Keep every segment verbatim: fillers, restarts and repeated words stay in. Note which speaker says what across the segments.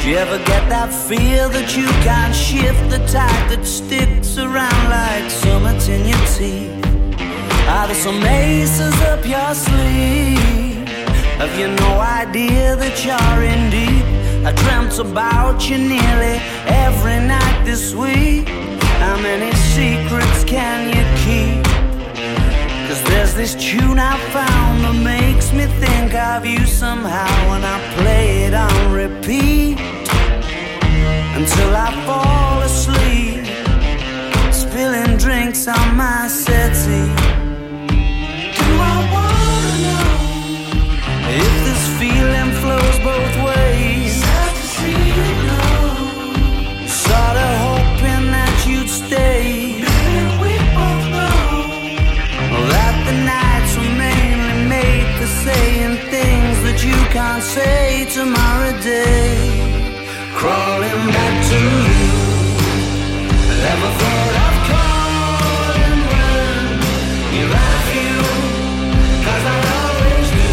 Speaker 1: You ever get that fear that you can't shift, the type that sticks around like summits in your teeth? Are there some aces up your sleeve? Have you no idea that you're in deep? I dreamt about you nearly every night this week. How many secrets can you keep? 'Cause there's this tune I found that makes me think of you somehow, and I play it on repeat until I fall asleep, spilling drinks on my settee. Do I wanna know if this feeling flows both ways? Sad to see you go. Sorta hoping that you'd stay. Baby, we both know that the nights were mainly made for saying things that you can't say tomorrow day. Crawling back to you, never thought of calling when you're out of you, 'cause I always do.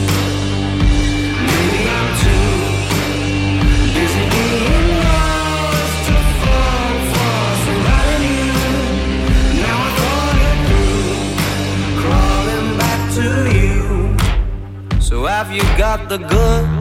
Speaker 1: Maybe I'm too busy being lost to fall for somebody new. Now I thought it through, crawling back to you. So have you got the goods?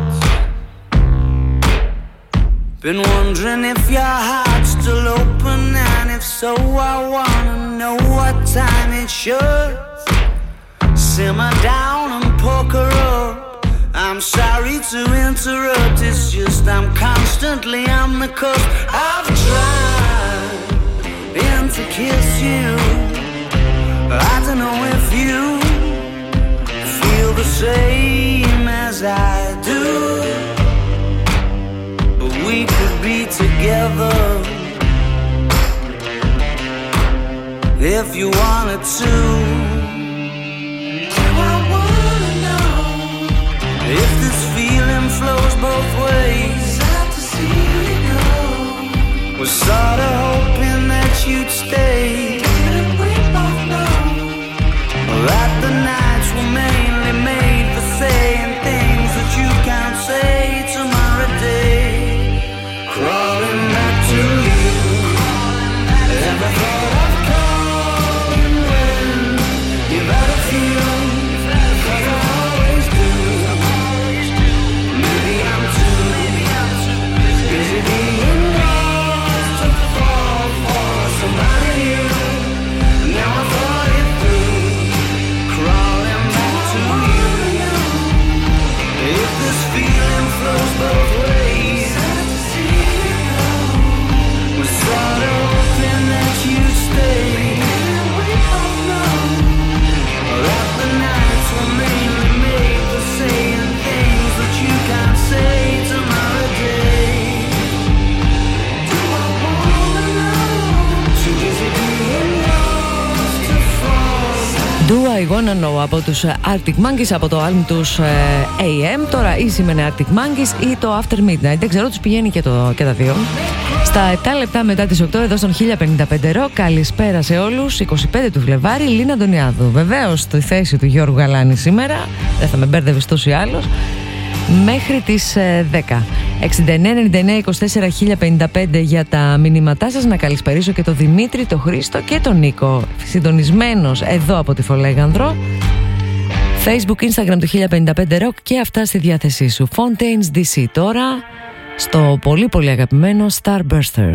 Speaker 1: Been wondering if your heart's still open, and if so, I wanna know what time it should. Simmer down and poker up. I'm sorry to interrupt, it's just I'm constantly on the cusp. I've tried been to kiss you. I don't know if you feel the same as I do. We could be together if you wanted to. Do I wanna know if this feeling flows both ways? Sad to see you go. Was sorta hoping that you'd stay. And we both know that the nights were mainly made for saying things that you can't say tomorrow day. Crawling back to you, never thought of calling when you're out of you, 'cause I always do. Maybe I'm too busy being lost to fall for somebody new. Now I thought it through, crawling back to you. If this feeling flows both ways, sort of hoping that you stay. We both know that the nights were mainly made for saying things that you can't say tomorrow day. Do I wanna know? Too busy being lost to fall. Do I wanna know από τους Arctic Monkeys, από το album τους έι εμ. Τώρα ή σημαίνει Arctic Monkeys ή το After Midnight, δεν ξέρω, τους πηγαίνει και, το, και τα δύο. Στα επτά λεπτά μετά τις οκτώ εδώ στον χίλια πενήντα πέντε Rock. Καλησπέρα σε όλους. είκοσι πέντε του Φλεβάρι, Λίνα Αντωνιάδου. Βεβαίως στη θέση του Γιώργου Γαλάνη σήμερα. Δεν θα με μπέρδευες τόσο ή άλλος. Μέχρι τις δέκα. εξήντα εννέα ενενήντα εννέα είκοσι τέσσερα χίλια πενήντα πέντε για τα μηνύματά σας. Να καλησπερίσω και τον Δημήτρη, τον Χρήστο και τον Νίκο. Συντονισμένος εδώ από τη Φολέγανδρο. Facebook, Instagram του χίλια πενήντα πέντε Rock και αυτά στη διάθεσή σου. Fontaines ντι σι τώρα στο πολύ πολύ αγαπημένο Starburster.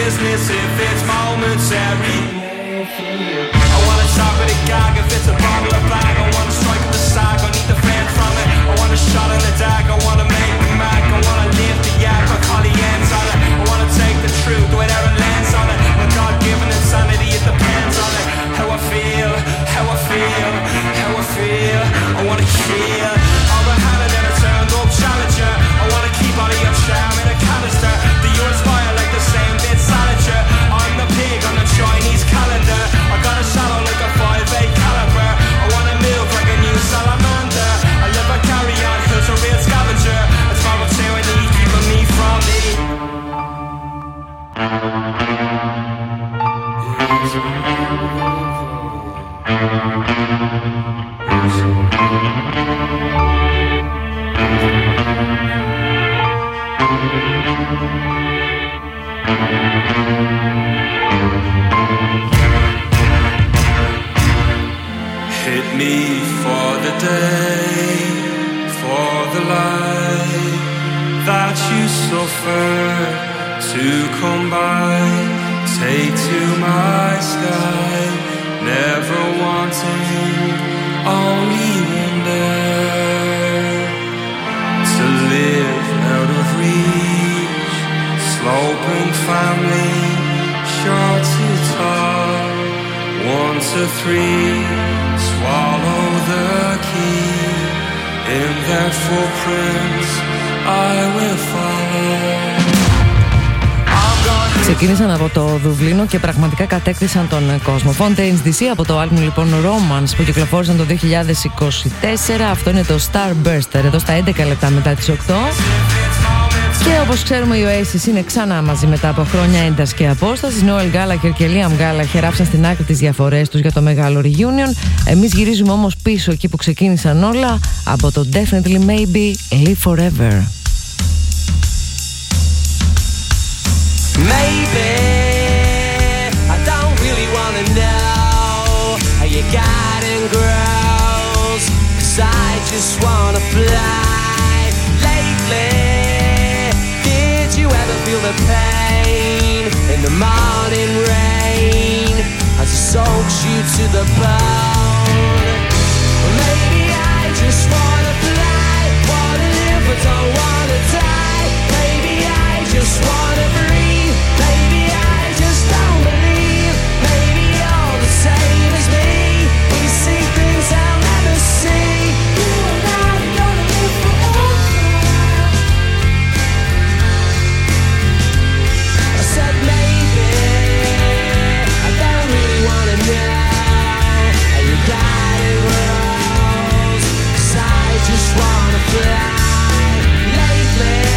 Speaker 1: business if it's momentary. I wanna talk with a gag if it's a bottle of bag. I wanna strike with the sack, I need the fan from it. I want a shot in the dark, I wanna make me mac. I wanna live the yak, I call the ends on it. I wanna take the truth without a lens on it. My God-given insanity, it depends on it. How I feel, how I feel, how I feel. I wanna hear all the hand and then I turned up challenger. I wanna keep all of your charm in a canister. Do you inspire like the same bit salager? I'm the pig on the Chinese calendar. I got a shallow like a five eight caliber. I wanna move like a new salamander. I live a carry on, who's a real scavenger. It's my tyranny keeping me from me. Hit me for the day, for the light that you suffer to come by. Take to my sky, never wanting, only wonder to live out of reach. Sloping family, short to tall, one to three. Swallow the key, in their footprints I will follow.
Speaker 2: Ξεκίνησαν από το Δουβλίνο και πραγματικά κατέκτησαν τον κόσμο. Fontaines ντι σι από το άλμπουμ λοιπόν Romance που κυκλοφόρησαν το δύο χιλιάδες είκοσι τέσσερα. Αυτό είναι το Starburster, εδώ στα έντεκα λεπτά μετά τις οκτώ. Και όπως ξέρουμε οι Oasis είναι ξανά μαζί μετά από χρόνια ένταση και απόσταση. Noel Gallagher και Liam Gallagher άφησαν στην άκρη τις διαφορές τους για το μεγάλο reunion. Εμείς γυρίζουμε όμως πίσω εκεί που ξεκίνησαν όλα, από το Definitely Maybe Live Forever.
Speaker 1: Maybe I don't really wanna know how you got in girls, 'cause I just wanna fly. Lately, did you ever feel the pain in the morning rain as it soaks you to the bone? Well, maybe I just wanna fly, wanna live but don't wanna die. Maybe I just wanna breathe. Maybe I just don't believe. Maybe you're the same as me. We see things I'll never see. You and I are gonna live forever. I said maybe I don't really wanna know how you got it rose, 'cause I just wanna fly. Lately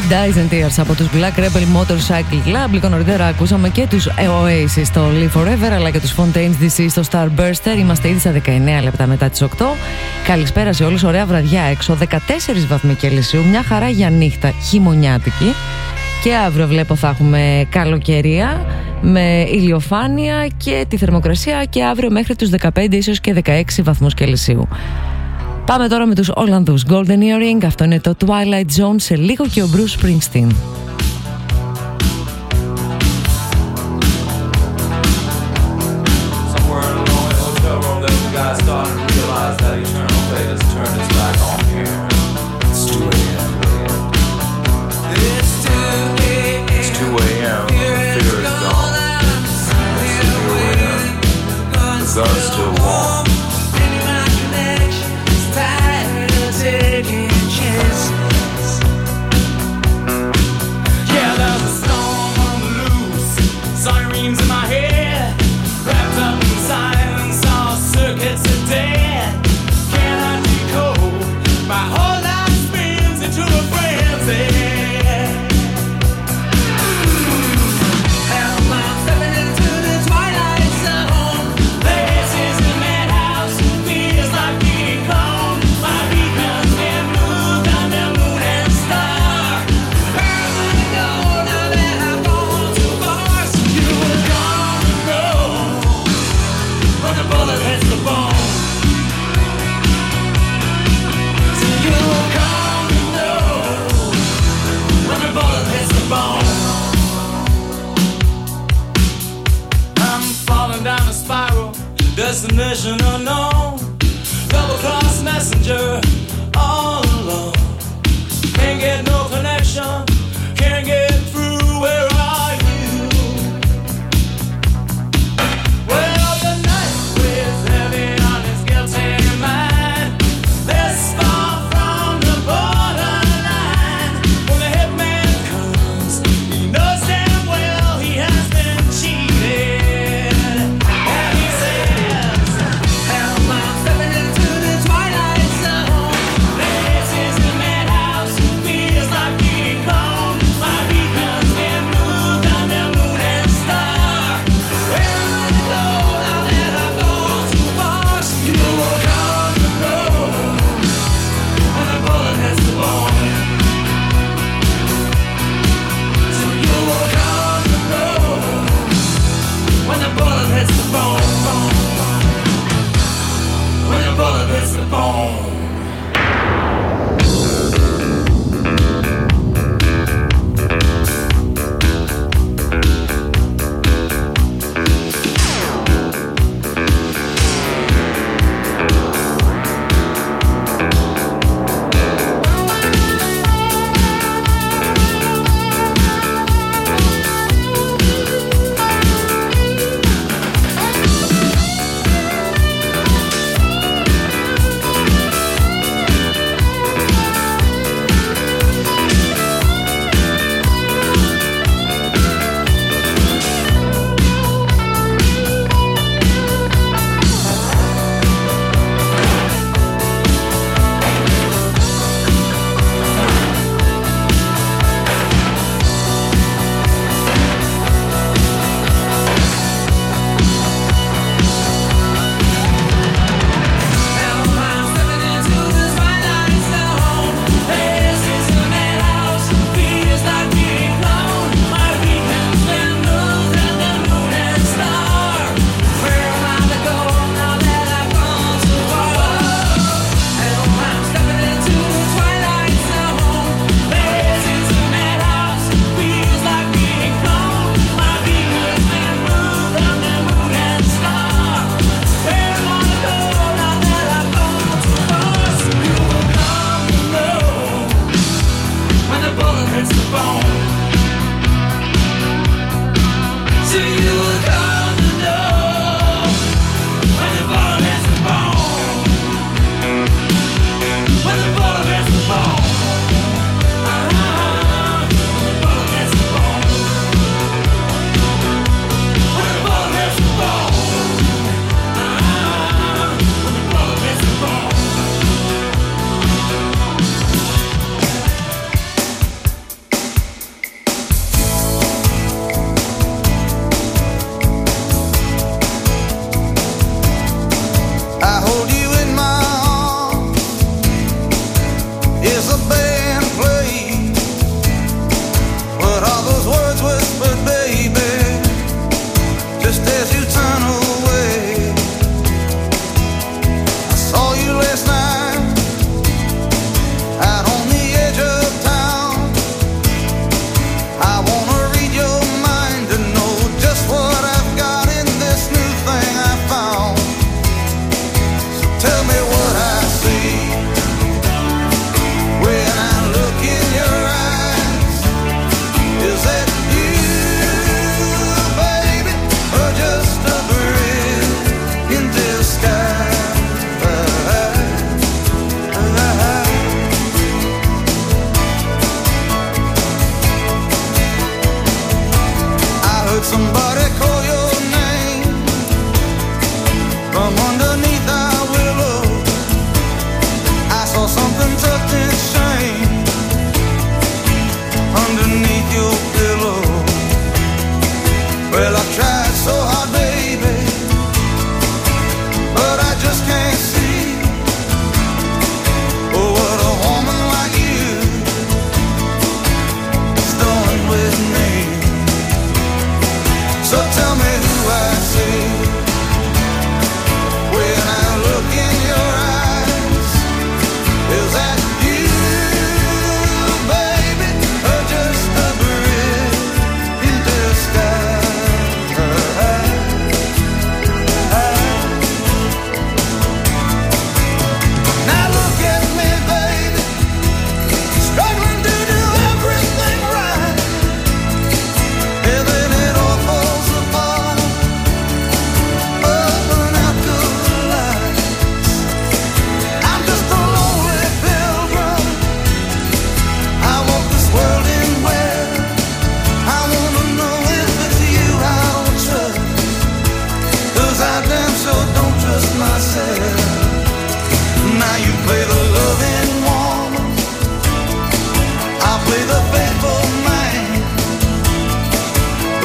Speaker 2: Dies and Tears από τους Black Rebel Motorcycle Club. Λίγο νωρίτερα ακούσαμε και τους Oasis στο Live Forever, αλλά και τους Fontaines ντι σι στο Starburster. Είμαστε ήδη στα δεκαεννέα λεπτά μετά τις οκτώ. Καλησπέρα σε όλους, ωραία βραδιά έξω. δεκατέσσερις βαθμοί Κελσίου, μια χαρά για νύχτα, χειμωνιάτικη. Και αύριο βλέπω θα έχουμε καλοκαιρία με ηλιοφάνεια και τη θερμοκρασία και αύριο μέχρι τους δεκαπέντε ίσως και δεκαέξι βαθμούς Κελσίου. Πάμε τώρα με τους Ολλανδούς Golden Earring. Αυτό είναι το Twilight Zone. Σε λίγο και ο Bruce Springsteen.
Speaker 3: Destination unknown, double cross messenger, all alone. Can't get no connection, can't get through. Where are you? Well, the night weighs heavy on his guilty mind. This far from the borderline. When the hitman comes, he knows damn well he has been cheated. And he says, Call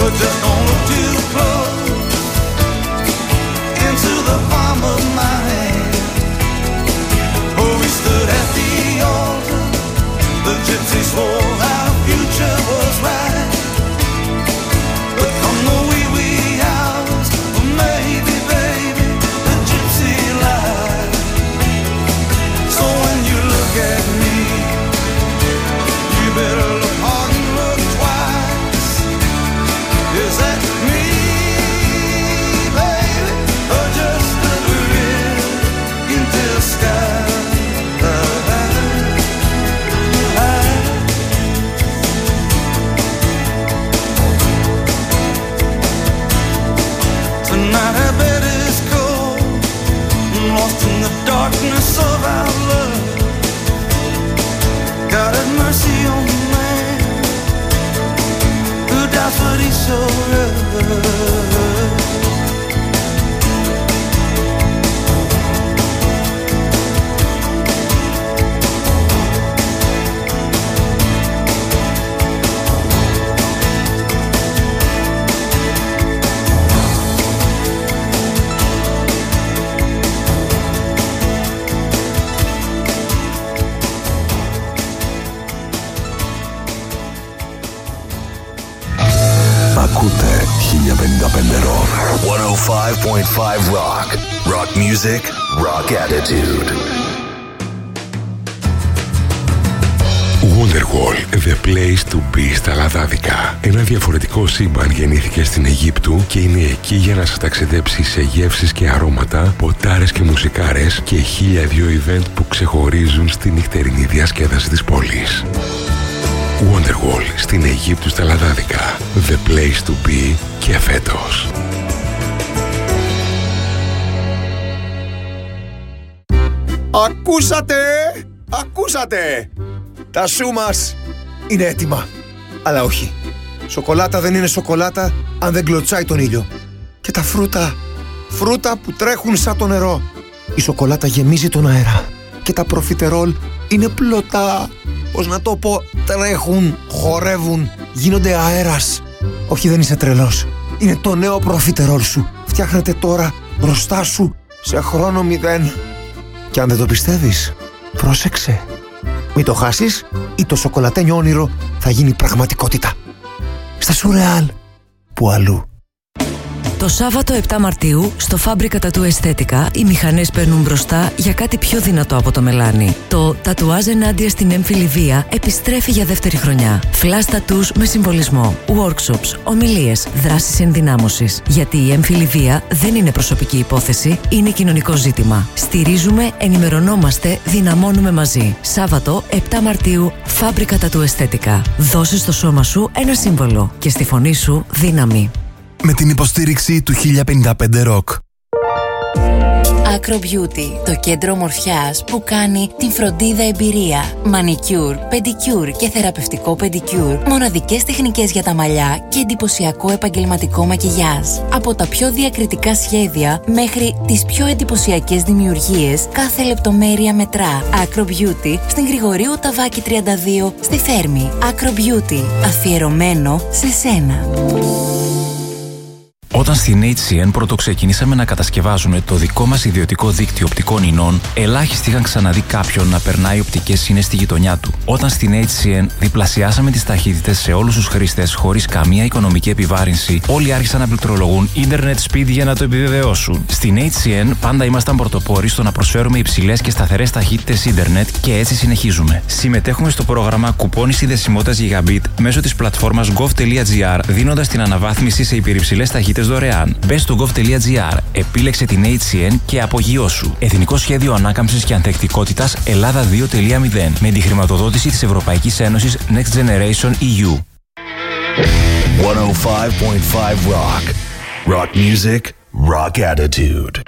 Speaker 1: but just don't look too close into the palm of my hand. Oh, we stood at the altar, the gypsy swore our future was right. But come the wee wee hours, maybe, baby, the gypsy lied. So when you look at me, you better look hard and look twice. Is that me, baby, or just a grin in disguise? Tonight our bed is cold, lost in the darkness of our love. God have mercy on the man who doubts what he so loves.
Speaker 4: Ακούτε χίλια πενήντα πέντε Rock.
Speaker 5: εκατόν πέντε κόμμα πέντε Rock. Rock music, rock attitude.
Speaker 4: Wonderwall, the place to be στα λαδάδικα. Ένα διαφορετικό σύμπαν γεννήθηκε στην Αιγύπτου και είναι εκεί για να σας ταξιδέψει σε γεύσεις και αρώματα, ποτάρες και μουσικάρες και χίλια δύο event που ξεχωρίζουν στη νυχτερινή διασκέδαση της πόλης. Wonderwall στην Αιγύπτου στα λαδάδικα. The place to be και φέτος.
Speaker 6: Ακούσατε! Ακούσατε! Τα σου μας είναι έτοιμα. Αλλά όχι. Σοκολάτα δεν είναι σοκολάτα αν δεν κλωτσάει τον ήλιο. Και τα φρούτα, φρούτα που τρέχουν σαν το νερό. Η σοκολάτα γεμίζει τον αέρα. Και τα προφιτερόλ είναι πλωτά. Πώς να το πω, τρέχουν, χορεύουν, γίνονται αέρας. Όχι, δεν είσαι τρελός. Είναι το νέο προφιτερόλ σου. Φτιάχνεται τώρα μπροστά σου σε χρόνο μηδέν. Και αν δεν το πιστεύεις, πρόσεξε. Μην το χάσεις ή το σοκολατένιο όνειρο θα γίνει πραγματικότητα. Στα Σουρεάλ, που αλλού.
Speaker 7: Το Σάββατο επτά Μαρτίου, στο Φάμπρικα Τατού Αισθέτικα, οι μηχανές παίρνουν μπροστά για κάτι πιο δυνατό από το μελάνι. Το τατουάζ ενάντια στην έμφυλη βία επιστρέφει για δεύτερη χρονιά. Flash tattoos με συμβολισμό, workshops, ομιλίες, δράσεις ενδυνάμωσης. Γιατί η έμφυλη βία δεν είναι προσωπική υπόθεση, είναι κοινωνικό ζήτημα. Στηρίζουμε, ενημερωνόμαστε, δυναμώνουμε μαζί. Σάββατο επτά Μαρτίου, Φάμπρικα Τατού Αισθέτικα. Δώσε στο σώμα σου ένα σύμβολο και στη φωνή σου δύναμη.
Speaker 5: Με την υποστήριξη του χίλια πενήντα πέντε Rock.
Speaker 8: Acro Beauty, το κέντρο ομορφιάς που κάνει την φροντίδα εμπειρία. Μανικιούρ, πεντικιούρ και θεραπευτικό πεντικιούρ. Μοναδικές τεχνικές για τα μαλλιά και εντυπωσιακό επαγγελματικό μακιγιάζ. Από τα πιο διακριτικά σχέδια μέχρι τις πιο εντυπωσιακές δημιουργίες, κάθε λεπτομέρεια μετρά. Acro Beauty στην Γρηγορίου Ταβάκη τριάντα δύο στη Θέρμη. Acro Beauty, αφιερωμένο σε σένα.
Speaker 9: Όταν στην έιτς σι εν πρωτοξεκινήσαμε να κατασκευάζουμε το δικό μας ιδιωτικό δίκτυο οπτικών ινών, ελάχιστοι είχαν ξαναδεί κάποιον να περνάει οπτικές ίνες στη γειτονιά του. Όταν στην έιτς σι εν διπλασιάσαμε τις ταχύτητες σε όλους τους χρήστες χωρίς καμία οικονομική επιβάρυνση, όλοι άρχισαν να πληκτρολογούν ίντερνετ speed για να το επιβεβαιώσουν. Στην έιτς σι εν πάντα ήμασταν πρωτοπόροι στο να προσφέρουμε υψηλές και σταθερές ταχύτητες ίντερνετ και έτσι συνεχίζουμε. Συμμετέχουμε στο πρόγραμμα κουπόνι συνδεσιμότητας Gigabit μέσω της πλατφόρμας gov.gr, δίνοντας την αναβάθμιση σε υπερυψηλές ταχύτητες δωρεάν. Μπες στο gov.gr, επίλεξε την έιτς σι εν και απογειώσου. Εθνικό Σχέδιο Ανάκαμψης και Ανθεκτικότητας Ελλάδα δύο τελεία μηδέν με τη χρηματοδότηση της Ευρωπαϊκής Ένωσης Next Generation ι γιου.
Speaker 5: εκατόν πέντε κόμμα πέντε Rock. Rock music, rock attitude.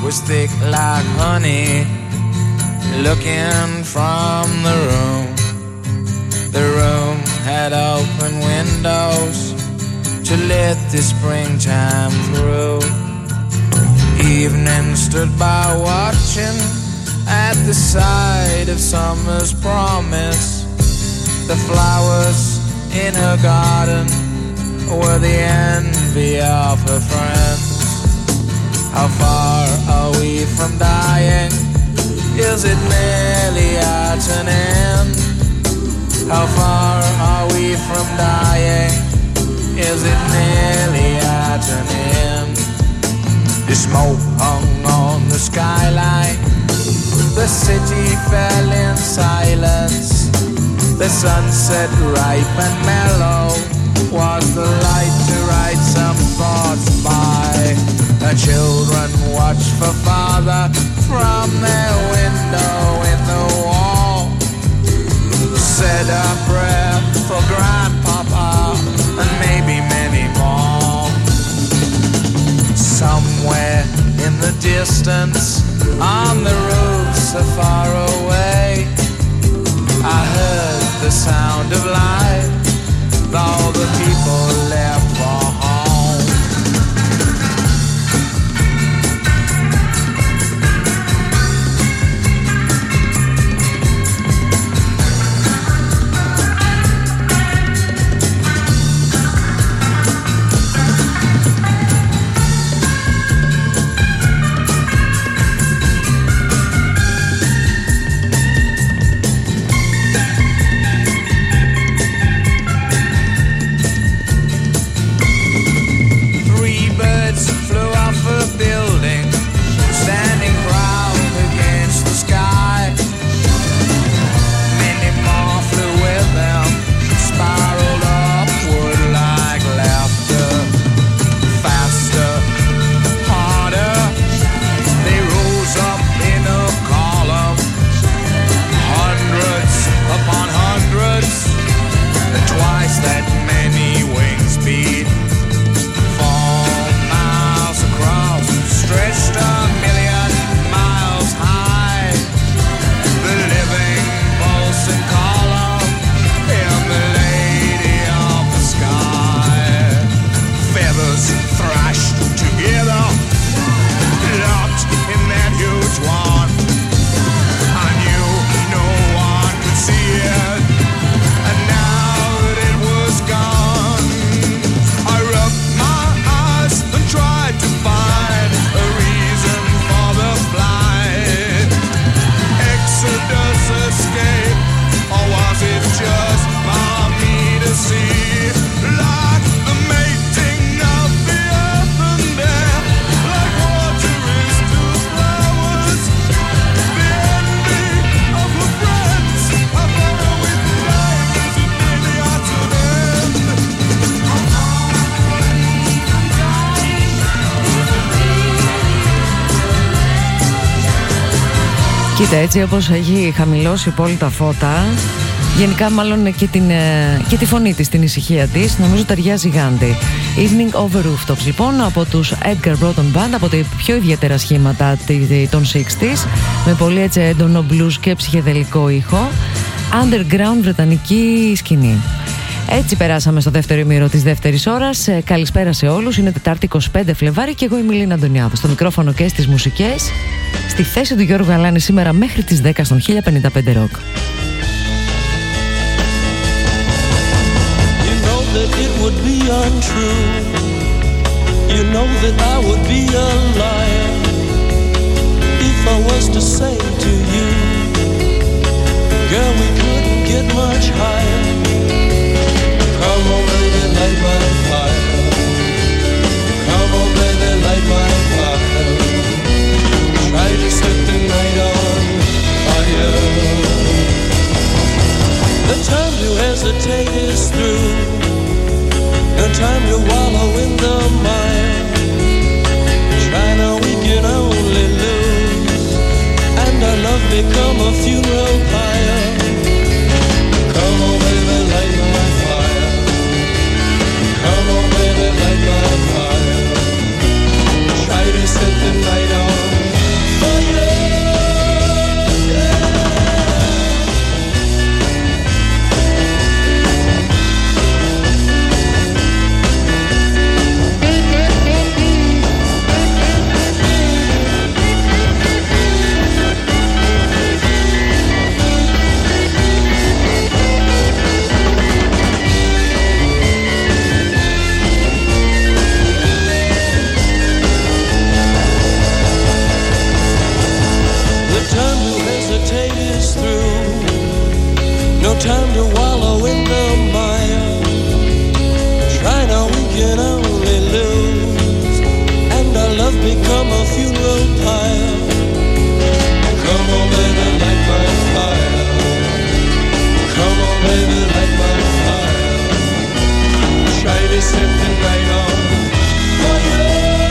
Speaker 10: was thick like honey, looking from the room. The room had open windows to let the springtime through. Evening stood by watching at the side of summer's promise. The flowers in her garden were the envy of her friends. How far are we from dying? Is it nearly at an end? How far are we from dying? Is it nearly at an end? The smoke hung on the skyline. The city fell in silence. The sunset ripe and mellow was the light to write some thoughts by. The children watched for father from their window in the wall. Said a prayer for grandpapa and maybe many more. Somewhere in the distance, on the roofs so far away, I heard the sound of life. All the people left for home.
Speaker 2: Κοίτα, έτσι όπως έχει χαμηλώσει πολύ τα φώτα, γενικά μάλλον και, την, και τη φωνή της, την ησυχία της, νομίζω ταιριάζει γάντι. Evening over Rooftops λοιπόν, από τους Edgar Broughton Band, από τα πιο ιδιαίτερα σχήματα των εξήντα, με πολύ έτσι έντονο blues και ψυχεδελικό ήχο, underground βρετανική σκηνή. Έτσι περάσαμε στο δεύτερο ημίρο της δεύτερης ώρας. Καλησπέρα σε όλους. Είναι Τετάρτη είκοσι πέντε Φλεβάρη και εγώ είμαι η Λίνα Αντωνιάδου. Στο μικρόφωνο και στις μουσικές. Στη θέση του Γιώργου Γαλάνη σήμερα μέχρι τις δέκα στον χίλια πενήντα πέντε Rock.
Speaker 11: You know that it would be untrue. You know that I would be a liar if I was to say to you, girl, we couldn't get much higher. Come on, baby, light my fire. Come on, baby, light my fire. Try to set the night on fire. The time to hesitate is through. No time to wallow in the mire. Try now, we can only lose, and our love become a funeral pyre. Come on, baby, light my fire. Come can only lose, and our love become a funeral pyre. Come on, baby, light my fire. Come on, baby, light my fire. Try to set the night on fire.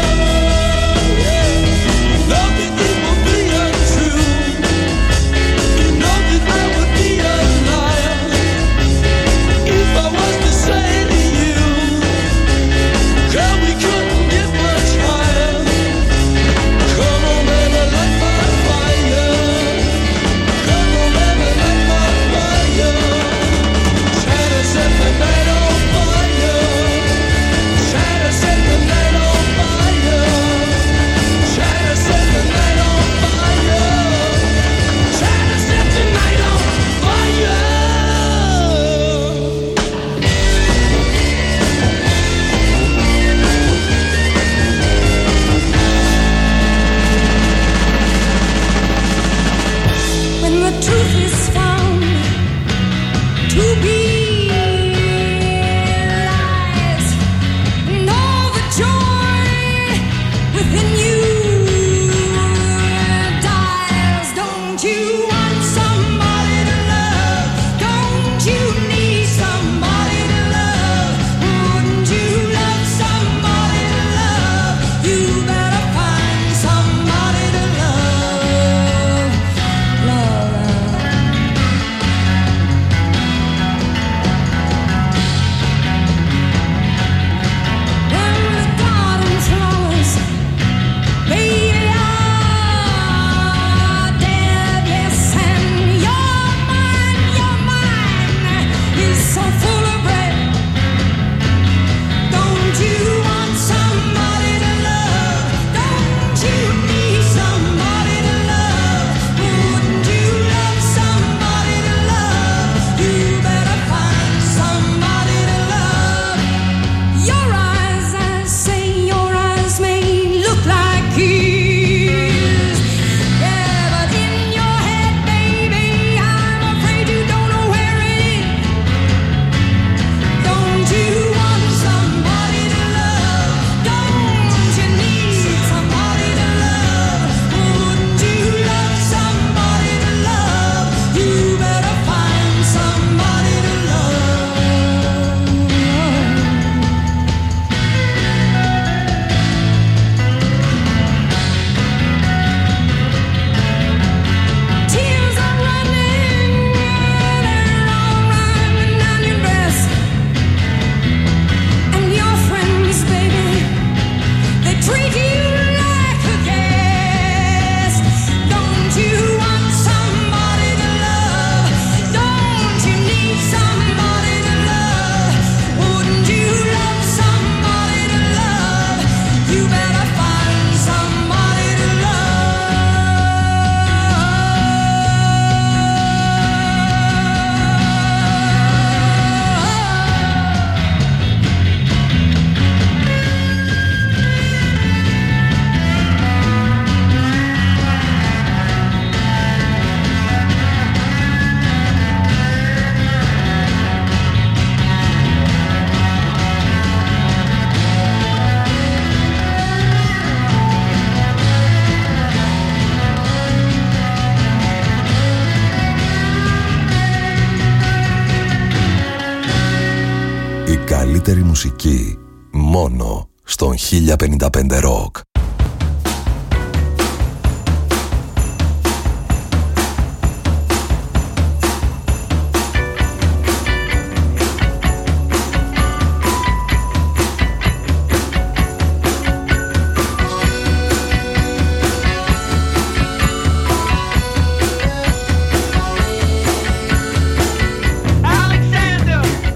Speaker 12: καλύτερη μουσική μόνο στον χίλια πενήντα πέντε Rock.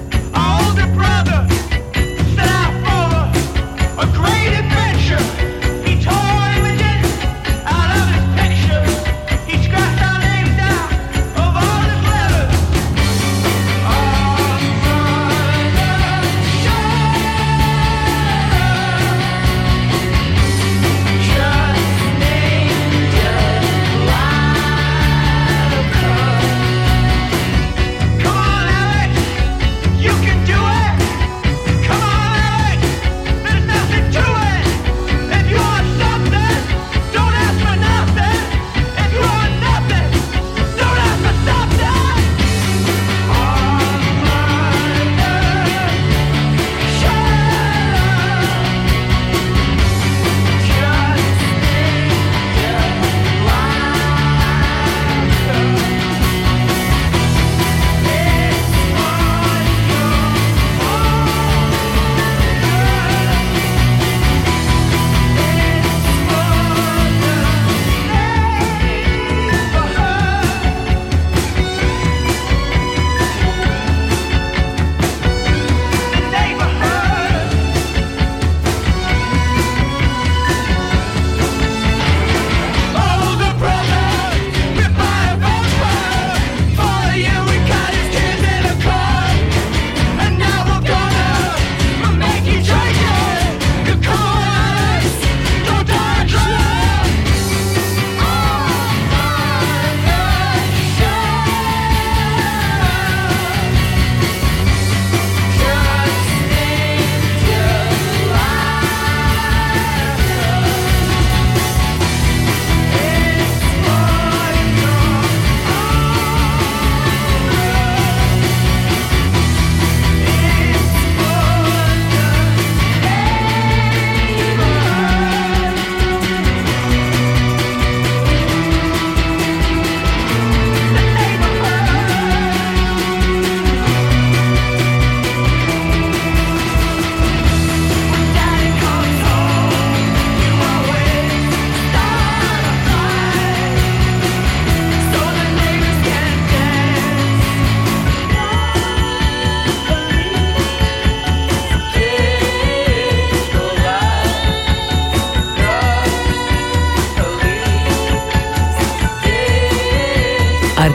Speaker 3: A great adventure.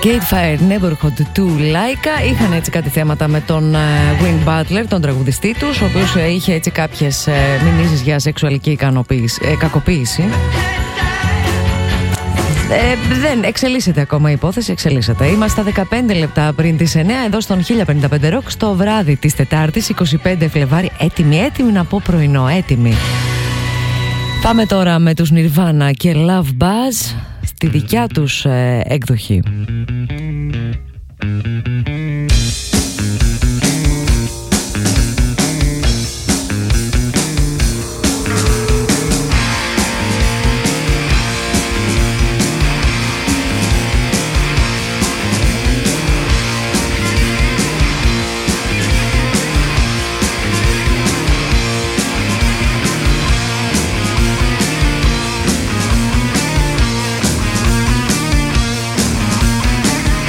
Speaker 2: Arcade Fire Neighborhood του Laika είχαν έτσι κάτι θέματα με τον Win Butler, τον τραγουδιστή τους, ο οποίος είχε έτσι κάποιες μηνύσεις για σεξουαλική ικανοποίηση, ε, κακοποίηση. Ε, δεν εξελίσσεται ακόμα η υπόθεση, εξελίσσεται. Είμαστε δεκαπέντε λεπτά πριν τις εννιά εδώ στον χίλια πενήντα πέντε Rock, στο βράδυ της Τετάρτης είκοσι πέντε Φλεβάρι. Έτοιμοι, έτοιμοι να πω πρωινό, έτοιμοι. Πάμε τώρα με τους Nirvana και Love Buzz στη δικιά τους ε, εκδοχή.
Speaker 3: We'll be right back.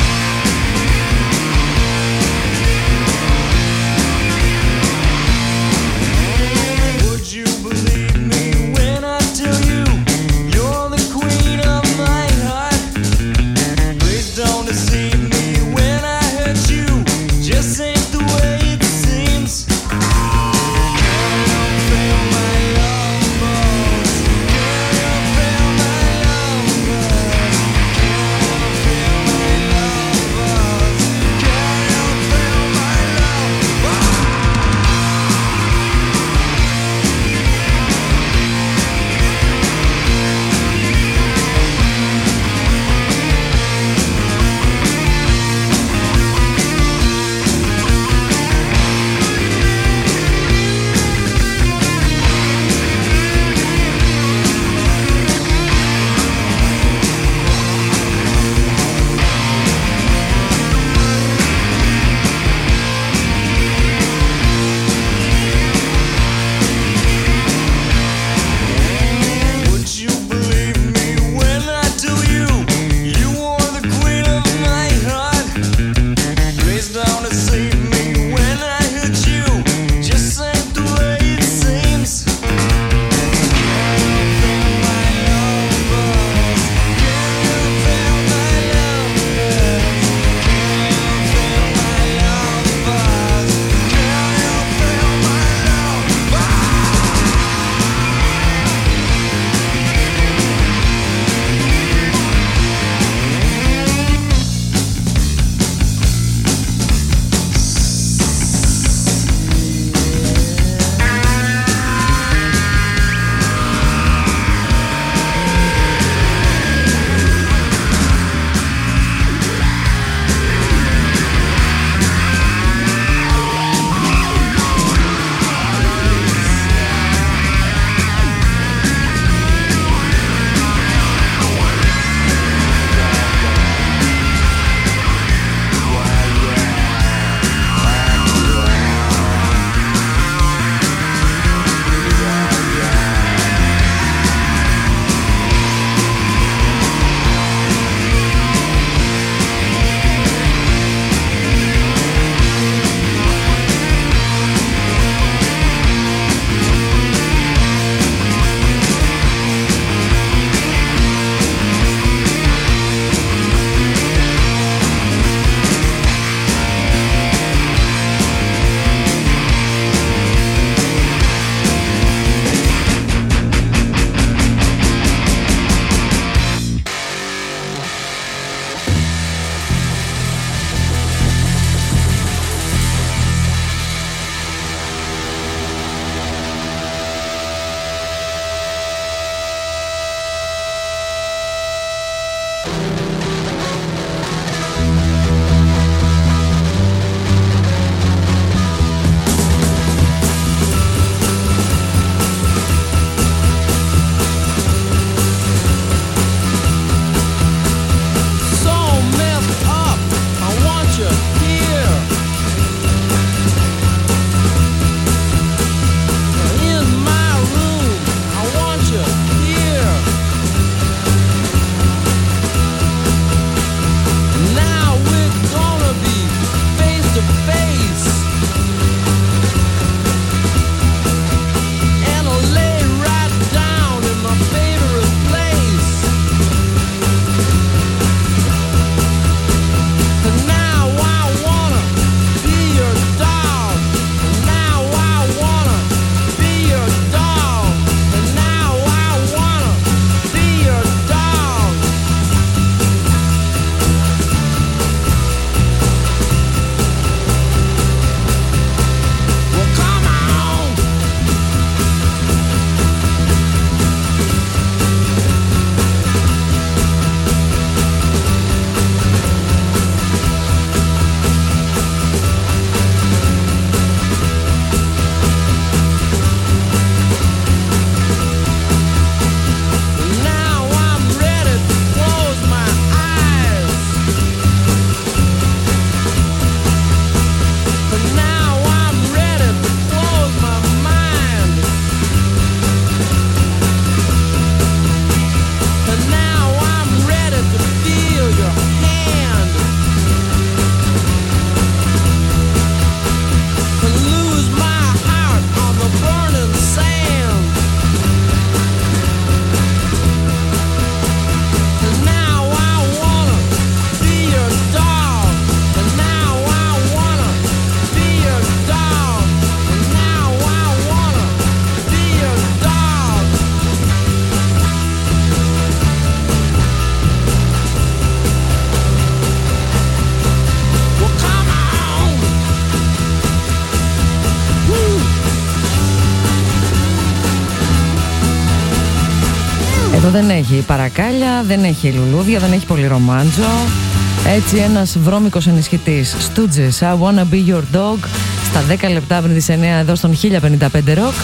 Speaker 2: Εδώ δεν έχει παρακάλια, δεν έχει λουλούδια, δεν έχει πολύ ρομάντζο. Έτσι ένας βρώμικος ενισχυτής. Stooges, I Wanna Be Your Dog, στα δέκα λεπτά πριν τις εννιά εδώ στον χίλια πενήντα πέντε Rock.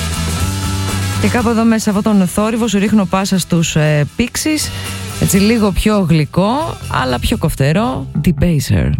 Speaker 2: Και κάπου εδώ μέσα από τον θόρυβο σου ρίχνω πάσα στους ε, Pixies. Έτσι λίγο πιο γλυκό, αλλά πιο κοφτερό, Debaser.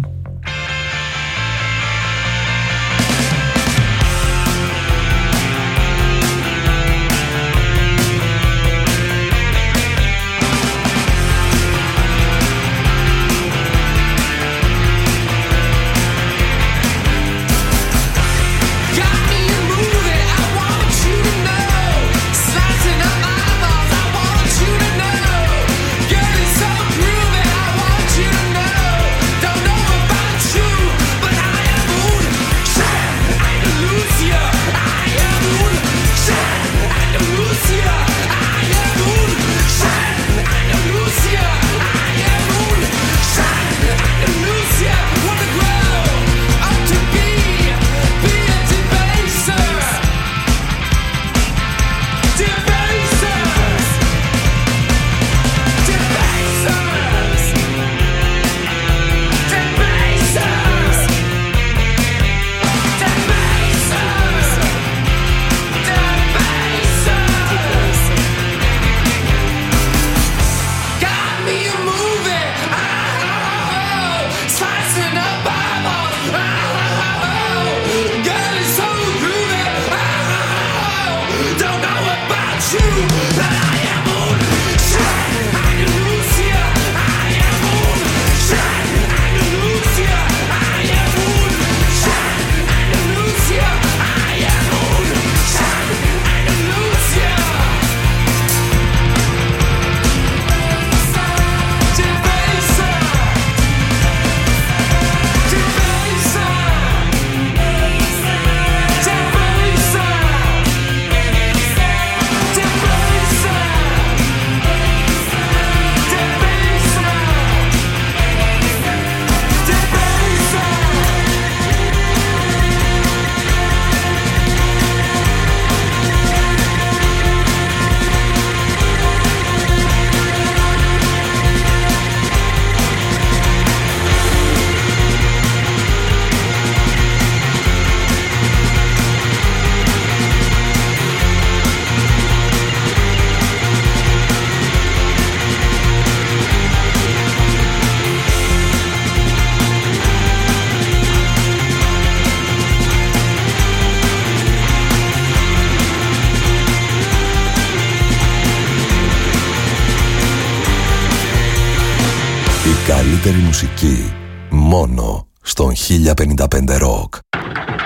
Speaker 12: Καλύτερη μουσική μόνο στον χίλια πενήντα πέντε Rock.